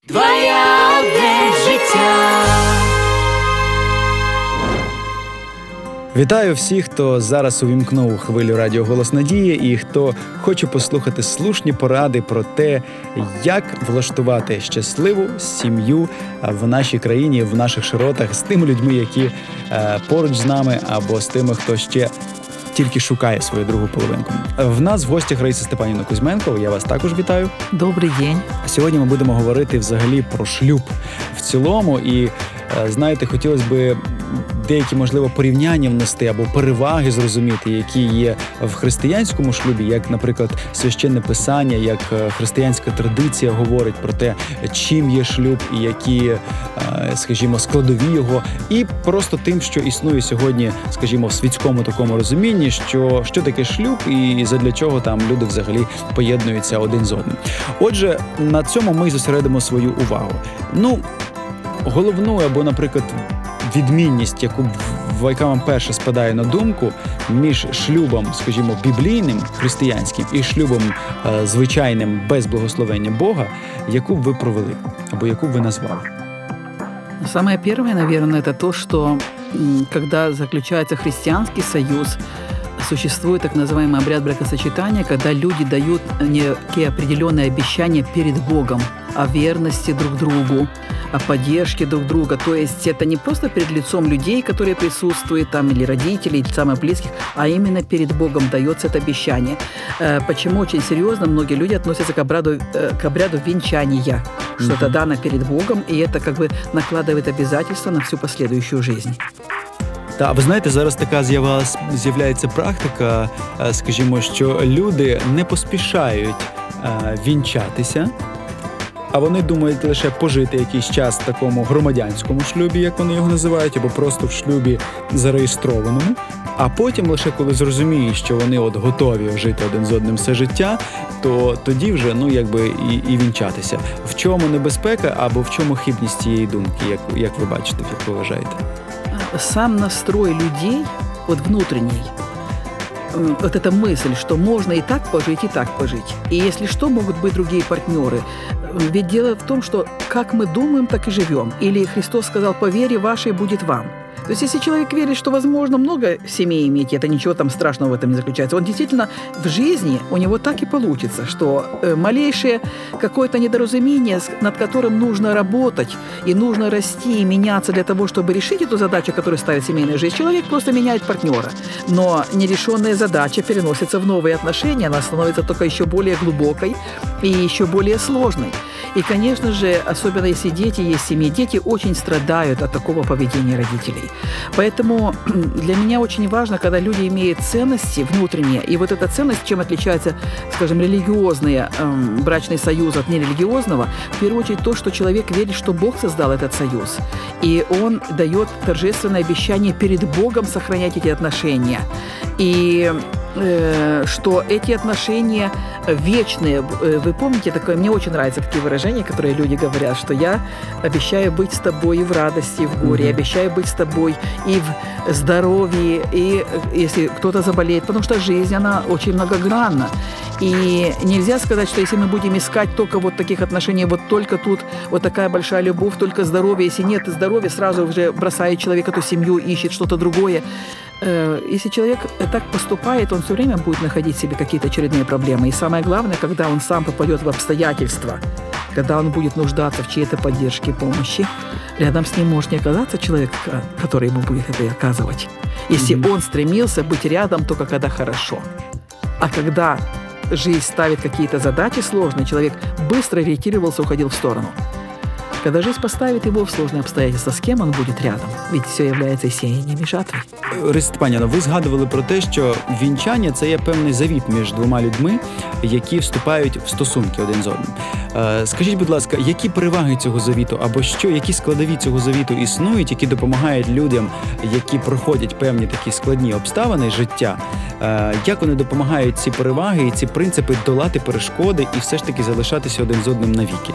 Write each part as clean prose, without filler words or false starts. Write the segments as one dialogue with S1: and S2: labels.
S1: Двоє життя.
S2: Вітаю всіх, хто зараз увімкнув хвилю радіо «Голос Надії» і хто хоче послухати слушні поради про те, як влаштувати щасливу сім'ю в нашій країні, в наших широтах з тими людьми, які поруч з нами, або з тими, хто ще тільки шукає свою другу половинку. В нас в гостях Раїса Степанівна Кузьменко. Я вас також вітаю.
S3: Добрий день.
S2: Сьогодні ми будемо говорити взагалі про шлюб в цілому. І, знаєте, хотілося б деякі, можливо, порівняння внести або переваги зрозуміти, які є в християнському шлюбі, як, наприклад, священне писання, як християнська традиція говорить про те, чим є шлюб і які, скажімо, складові його, і просто тим, що існує сьогодні, скажімо, в світському такому розумінні, що таке шлюб і задля чого там люди взагалі поєднуються один з одним. Отже, на цьому ми зосередимо свою увагу. Головну або, наприклад, відмінність, яка вам перша спадає на думку, між шлюбом, скажімо, біблійним, християнським, і шлюбом звичайним, без благословення Бога, яку б ви провели, або яку б ви назвали?
S3: Самое первое, наверное, это то, что когда заключается христианский союз, существует так называемый обряд бракосочетания, когда люди дают некие определенные обещания перед Богом о верности друг другу, о поддержке друг друга. То есть это не просто перед лицом людей, которые присутствуют там, или родителей, или самых близких, а именно перед Богом дается это обещание. Почему очень серьезно многие люди относятся к обряду венчания, что это дано перед Богом, и это как бы накладывает обязательства на всю последующую жизнь.
S2: Та, ви знаєте, зараз така з'являється практика, скажімо, що люди не поспішають вінчатися, а вони думають лише пожити якийсь час в такому громадянському шлюбі, як вони його називають, або просто в шлюбі зареєстрованому, а потім лише коли зрозуміють, що вони готові жити один з одним все життя, то тоді вже, і вінчатися. В чому небезпека або в чому хибність цієї думки, як ви бачите, як ви вважаєте?
S3: Сам настрой людей, внутренний, эта мысль, что можно и так пожить, и если что, могут быть другие партнеры. Ведь дело в том, что как мы думаем, так и живем. Или Христос сказал: «По вере вашей будет вам». То есть если человек верит, что возможно много семей иметь, это ничего там страшного в этом не заключается, он действительно в жизни, у него так и получится, что малейшее какое-то недоразумение, над которым нужно работать, и нужно расти, и меняться для того, чтобы решить эту задачу, которую ставит семейная жизнь, человек просто меняет партнера. Но нерешенная задача переносится в новые отношения, она становится только еще более глубокой и еще более сложной. И, конечно же, особенно если дети есть в семье, дети очень страдают от такого поведения родителей. Поэтому для меня очень важно, когда люди имеют ценности внутренние, и вот эта ценность, чем отличается, скажем, религиозный брачный союз от нерелигиозного, в первую очередь то, что человек верит, что Бог создал этот союз, и он дает торжественное обещание перед Богом сохранять эти отношения. И что эти отношения вечные. Вы помните такое? Мне очень нравятся такие выражения, которые люди говорят, что я обещаю быть с тобой и в радости, и в горе, обещаю быть с тобой и в здоровье, и если кто-то заболеет, потому что жизнь, она очень многогранна. И нельзя сказать, что если мы будем искать только вот таких отношений, вот только тут вот такая большая любовь, только здоровье, если нет здоровья, сразу уже бросает человек эту семью, ищет что-то другое. Если человек так поступает, он все время будет находить в себе какие-то очередные проблемы. И самое главное, когда он сам попадет в обстоятельства, когда он будет нуждаться в чьей-то поддержке и помощи, рядом с ним может не оказаться человек, который ему будет это оказывать. Если он стремился быть рядом только когда хорошо. А когда жизнь ставит какие-то задачи сложные, человек быстро ориентировался, уходил в сторону. Когда жизнь поставит его в сложные обстоятельства, с кем он будет рядом? Ведь все является сеянием и жатвой.
S2: Раїса Степанівна, ви згадували про те, що вінчання – це є певний завіт між двома людьми, які вступають в стосунки один з одним. Скажіть, будь ласка, які переваги цього завіту, або які складові цього завіту існують, які допомагають людям, які проходять певні такі складні обставини життя, як вони допомагають ці переваги і ці принципи долати перешкоди і все ж таки залишатися один з одним навіки?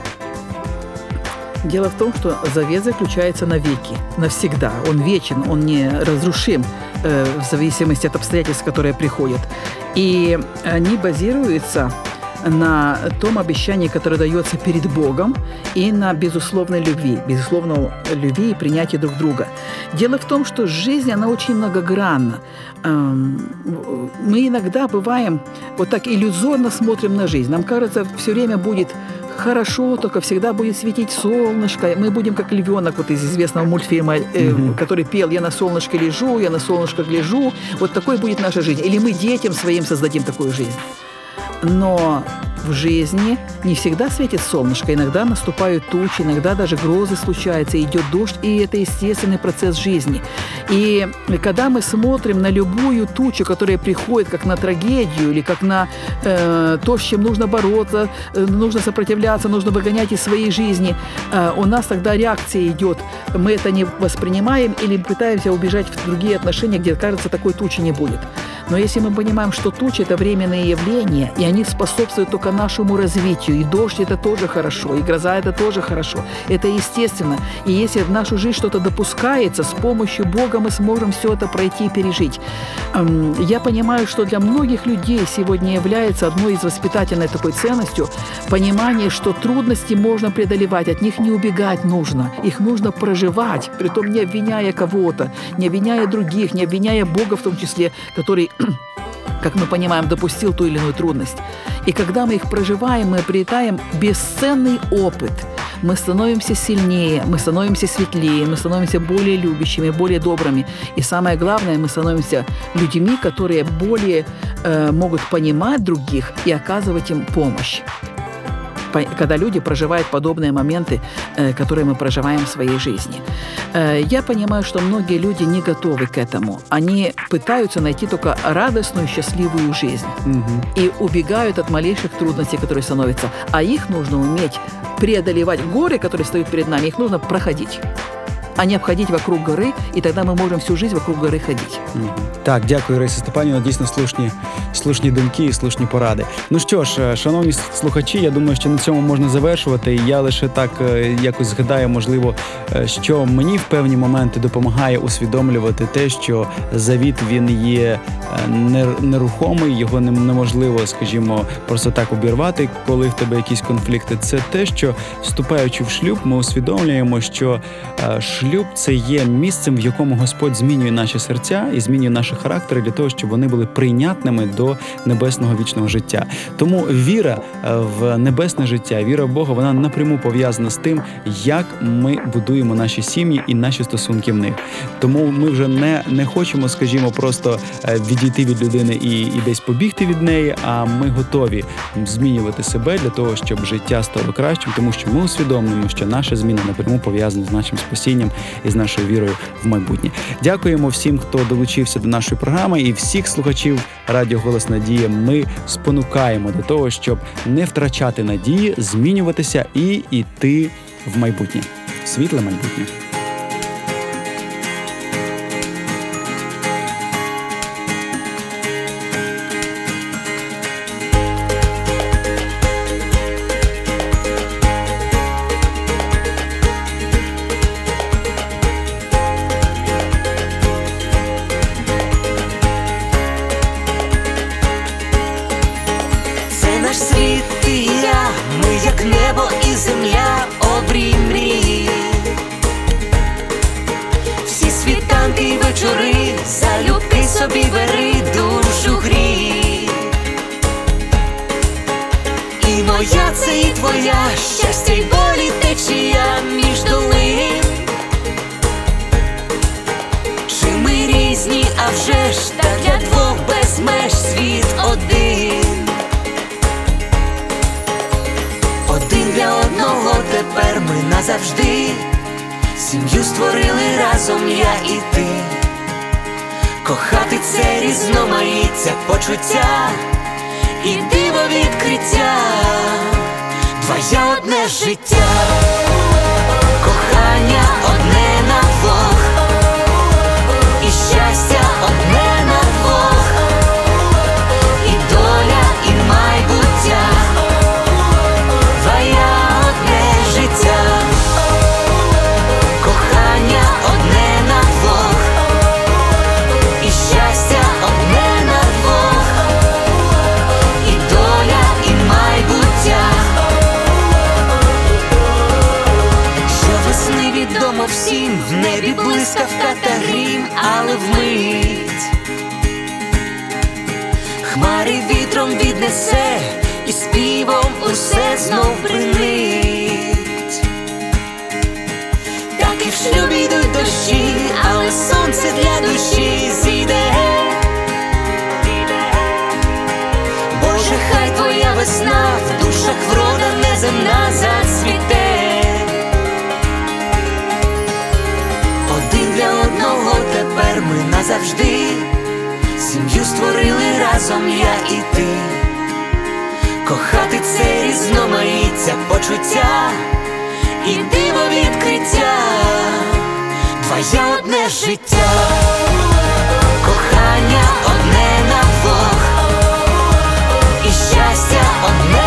S3: Дело в том, что завет заключается навеки, навсегда. Он вечен, он не разрушим в зависимости от обстоятельств, которые приходят. И они базируются на том обещании, которое дается перед Богом, и на безусловной любви и принятии друг друга. Дело в том, что жизнь, она очень многогранна. Мы иногда бываем вот так иллюзорно смотрим на жизнь. Нам кажется, все время будет хорошо, только всегда будет светить солнышко. Мы будем как львенок вот из известного мультфильма, который пел «Я на солнышке лежу, я на солнышко гляжу». Вот такой будет наша жизнь. Или мы детям своим создадим такую жизнь. Но в жизни не всегда светит солнышко, иногда наступают тучи, иногда даже грозы случаются, идет дождь, и это естественный процесс жизни. И когда мы смотрим на любую тучу, которая приходит как на трагедию или как на то, с чем нужно бороться, нужно сопротивляться, нужно выгонять из своей жизни, у нас тогда реакция идет, мы это не воспринимаем или пытаемся убежать в другие отношения, где, кажется, такой тучи не будет. Но если мы понимаем, что тучи – это временные явления, и они способствуют только нашему развитию, и дождь – это тоже хорошо, и гроза – это тоже хорошо, это естественно. И если в нашу жизнь что-то допускается, с помощью Бога мы сможем все это пройти и пережить. Я понимаю, что для многих людей сегодня является одной из воспитательной такой ценностью понимание, что трудности можно преодолевать, от них не убегать нужно, их нужно проживать, притом не обвиняя кого-то, не обвиняя других, не обвиняя Бога в том числе, который, как мы понимаем, допустил ту или иную трудность. И когда мы их проживаем, мы обретаем бесценный опыт. Мы становимся сильнее, мы становимся светлее, мы становимся более любящими, более добрыми. И самое главное, мы становимся людьми, которые более могут понимать других и оказывать им помощь. Когда люди проживают подобные моменты, которые мы проживаем в своей жизни. Я понимаю, что многие люди не готовы к этому. Они пытаются найти только радостную, счастливую жизнь. И убегают от малейших трудностей, которые становятся. А их нужно уметь преодолевать. Горы, которые стоят перед нами, их нужно проходить, а не обходить вокруг гори, і тоді ми можемо всю життя вокруг гори ходити.
S2: Так, дякую, Раїса Степанівна. Дійсно слушні думки і слушні поради. Ну що ж, шановні слухачі, я думаю, що на цьому можна завершувати. І я лише так якось згадаю, можливо, що мені в певні моменти допомагає усвідомлювати те, що завіт, він є нерухомий, його неможливо, скажімо, просто так обірвати, коли в тебе якісь конфлікти. Це те, що, вступаючи в шлюб, ми усвідомлюємо, що шлюб – це є місцем, в якому Господь змінює наші серця і змінює наші характери для того, щоб вони були прийнятними до небесного вічного життя. Тому віра в небесне життя, віра в Бога, вона напряму пов'язана з тим, як ми будуємо наші сім'ї і наші стосунки в них. Тому ми вже не хочемо, скажімо, просто відійти від людини і десь побігти від неї, а ми готові змінювати себе для того, щоб життя стало кращим, тому що ми усвідомлюємо, що наша зміна напряму пов'язана з нашим спасінням і з нашою вірою в майбутнє. Дякуємо всім, хто долучився до нашої програми, і всіх слухачів Радіо Голос Надії ми спонукаємо до того, щоб не втрачати надії, змінюватися і йти в майбутнє. Світле майбутнє.
S1: Залюбки собі бери, душу грій. І моя це і твоя, щастя й болі течія між долин. Чи ми різні, а вже ж та для двох без меж світ один. Один для одного тепер ми назавжди. Сім'ю створили разом я і ти. Кохати це різноманіття почуття і диво відкриття, твоє одне життя, кохання одне на двох, і щастя одне на двох, і доля, і майбуття, твоє одне життя, кохання одне на двох, і щастя одне на двох, і доля, і майбуття. блискавка та грім, але вмить хмари вітром віднесе, і співом усе знов бринить. Так і в шлюбі йдуть дощі, але сонце для душі зійде. Боже, хай твоя весна в душах врода неземна зацвіте. Один для одного тепер ми назавжди, сім'ю створили разом я і ти. Кохати це різноманіття почуття і диво відкриття, твоє одне життя, кохання одне на двох, і щастя одне